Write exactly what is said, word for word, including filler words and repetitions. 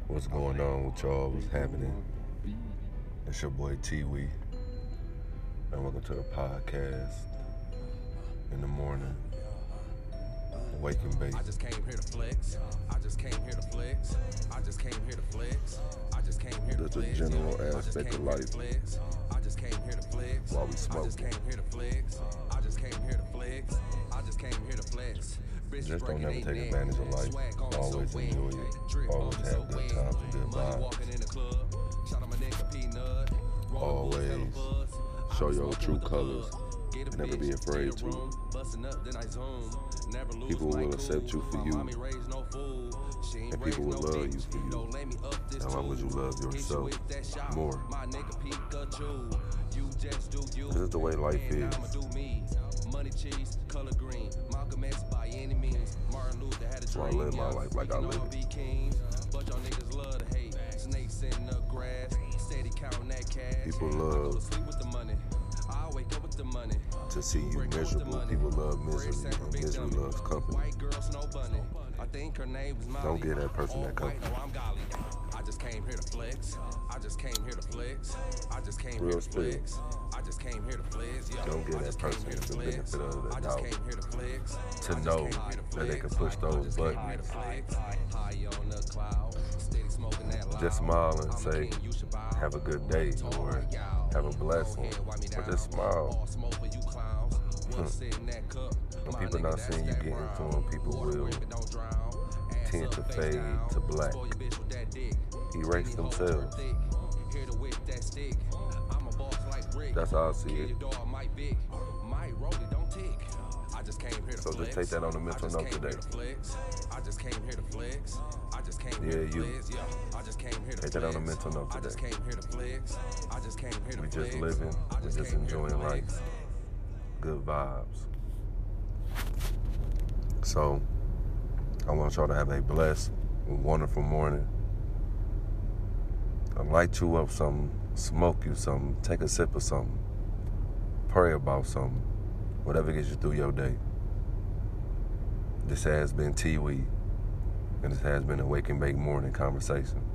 What's going on with y'all? What's happening? It's your boy T-Wee, and welcome to the podcast in the morning. Wake and bake. I just came here to flex. I just came here to flex. I just came here to flex. I just came here to That's a flex. general I just aspect came of here to life flex. I just came here to flex. while we I just smoke. came here to flex. I just came here to flex. I just came here to flex. Just don't never take advantage of life. Always enjoy it. Always have good times and good vibes. Always show your true colors. Never be afraid to. People will accept you for you, and people will love you for you. And why would you love yourself more? This is the way life is. So I live my life like I live it. People love to see you miserable. People love misery, and misery loves company. Don't give that person that company. I just came here to flex. I just came here to flex. I just came Real here to spill. flex. I just came here to flex. Yeah. Don't give I that just came person here to the flex. benefit of the I just doubt came here to flex. to know that they can push those buttons. Just smile and say, have a good day, or have a blessing, or just smile. Hmm. When people not seeing you getting to them, people will tend to fade to black, erase themselves. That's how I see it. So just take that on the mental note today. Yeah, you. Take that on the mental note today. We just living, we just enjoying life. Good vibes. So, I want y'all to have a blessed, wonderful morning. Light you up something, smoke you something, take a sip of something, pray about something, whatever gets you through your day. This has been T-Wee, and this has been a Wake and Bake Morning Conversation.